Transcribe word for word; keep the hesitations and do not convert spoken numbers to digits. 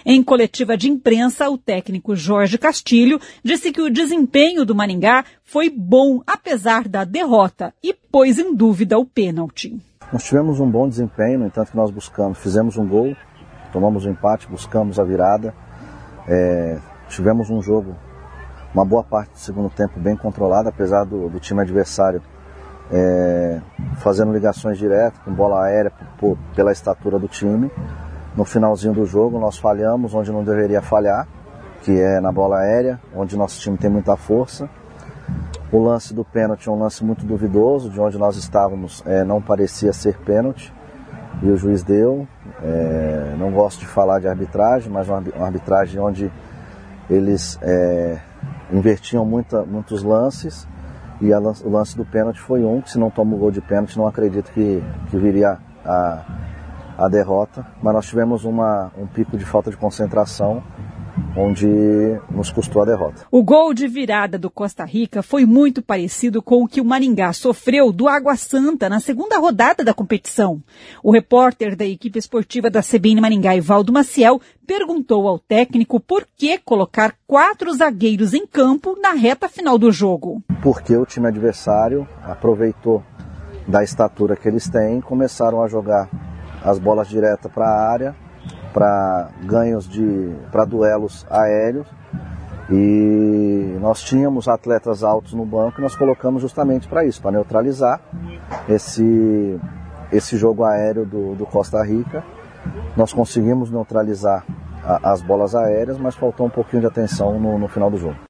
Em coletiva de imprensa, o técnico Jorge Castilho disse que o desempenho do Maringá foi bom, apesar da derrota, e pôs em dúvida o pênalti. Nós tivemos um bom desempenho, no entanto que nós buscamos, fizemos um gol, tomamos um empate, buscamos a virada, é, tivemos um jogo, uma boa parte do segundo tempo bem controlado, apesar do, do time adversário é, fazendo ligações diretas, com bola aérea por, pela estatura do time. No finalzinho do jogo nós falhamos onde não deveria falhar, que é na bola aérea, onde nosso time tem muita força. O lance do pênalti é um lance muito duvidoso, de onde nós estávamos é, não parecia ser pênalti, e o juiz deu. É, não gosto de falar de arbitragem, mas uma, uma arbitragem onde eles é, invertiam muita, muitos lances, e a, o lance do pênalti foi um, que se não toma o gol de pênalti, não acredito que, que viria a, a derrota, mas nós tivemos uma, um pico de falta de concentração, onde nos custou a derrota. O gol de virada do Costa Rica foi muito parecido com o que o Maringá sofreu do Água Santa na segunda rodada da competição. O repórter da equipe esportiva da C B N Maringá, Ivaldo Maciel, perguntou ao técnico por que colocar quatro zagueiros em campo na reta final do jogo. Porque o time adversário aproveitou da estatura que eles têm, começaram a jogar as bolas diretas para a área, para ganhos de, para duelos aéreos, e nós tínhamos atletas altos no banco e nós colocamos justamente para isso, para neutralizar esse, esse jogo aéreo do, do Costa Rica. Nós conseguimos neutralizar a, as bolas aéreas, mas faltou um pouquinho de atenção no, no final do jogo.